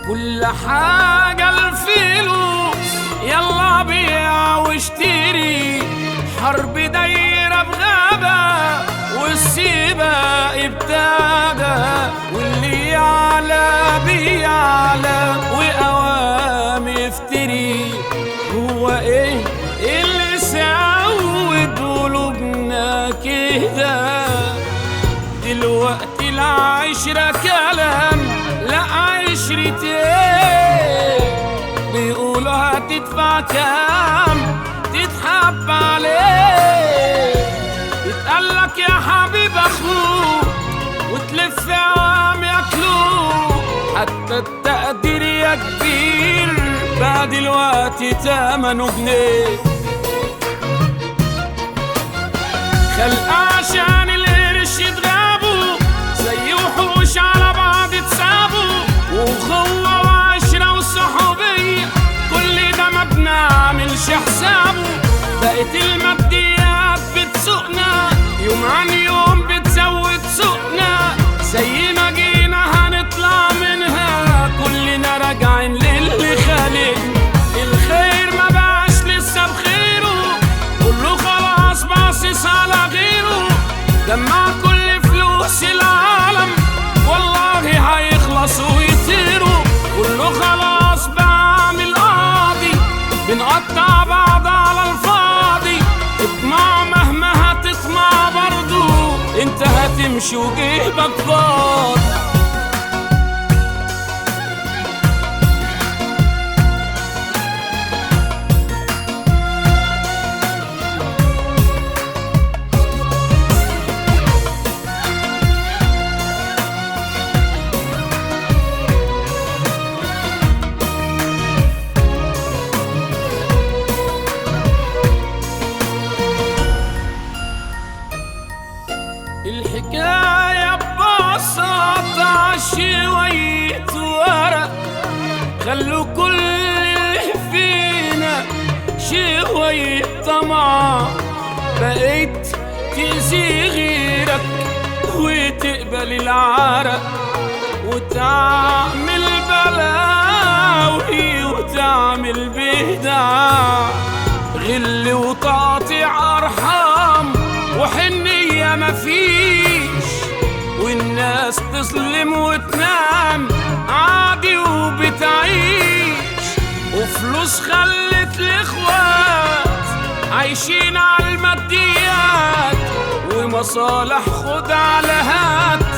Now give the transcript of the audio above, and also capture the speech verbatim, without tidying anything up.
كل حاجة الفلوس، يلا بيع واشتري. حرب دايرة بغابة والسباق ابتدى، واللي يعلى بيعلى وقوام يفتري. هو ايه اللي سعود قلوبنا كده؟ دلوقتي العشرة كلام، لا عشرة ايه؟ بيقولوا هتدفع كام تتحب عليه. يتقالك يا حبيب اخوك وتلف عوام ياكلوك، حتى التقدير يا كبير بقى دلوقتي تمنه جنيه. خلق عشان القرش يتغابوا، زي وحوش على بعض اتسابوا. وأخوة وعشرة وصحوبية كل ده ما بنعملش حسابه. بقت الماديات بتسوقنا، يوم عن يوم بتزود سوقنا. زي ما جينا هنطلع منها، كلنا راجعين للي خالقنا. الخير ما بقاش لسه بخيره، كله خلاص باصص على غيره. جمع كل فلوس العالم والله هيخلصوا ويطيروا. كله خلاص بعمل قاضي، بنقطع بعض على الفاضي. اطمع مهما هتطمع برضو، انت هتمشي وجيبك فاضي. الحكاية ببساطة عشوية ورق، خلوا كل اللي فينا شوية طمع. بقيت تأذي غيرك وتقبل العرق، وتعمل بلاوي وتعمل بدع. غل وتقطيع أرحام وحنية مفيش، والناس تظلم وتنام عادي وبتعيش. وفلوس خلت الإخوات عايشين على الماديات، ومصالح خد على هات.